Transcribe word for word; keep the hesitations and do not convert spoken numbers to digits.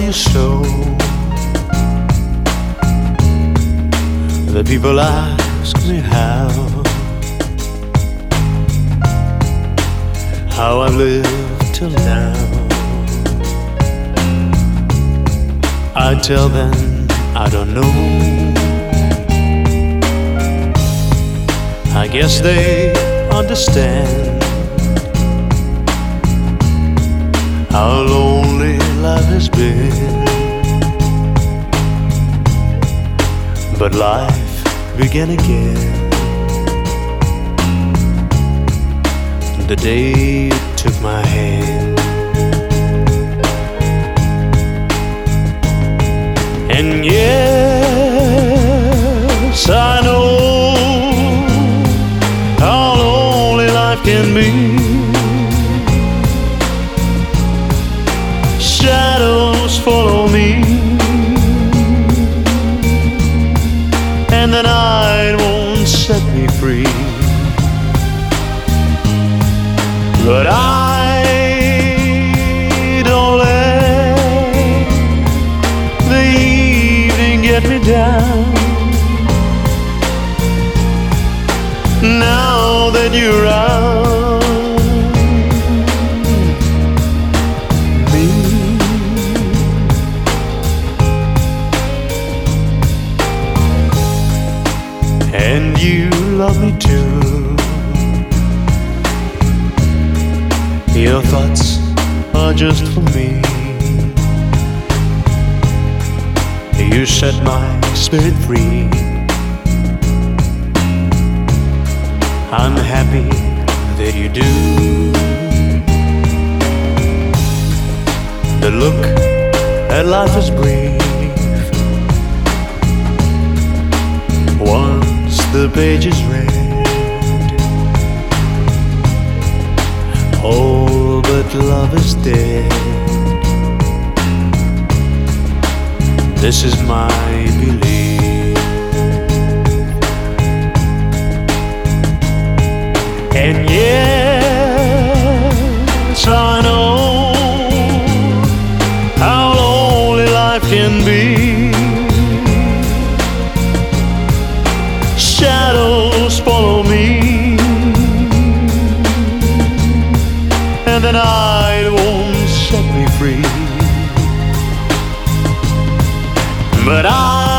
you so. The people ask me how, how I've lived till now. I tell them I don't know. I guess they understand how lonely life has been. But life began again the day you took my hand. And yes, I know how lonely life can be. Shadows follow me, and the night won't set me free. But I don't let the evening get me down. Now that you're around me, and you love me too. Your thoughts are just for me. You set my spirit free. I'm happy that you do. The look at life is brief. Once the page is read, oh, but love is dead. This is my belief. And yes, I know how lonely life can be. Shadows follow me, and the night won't set me free. But I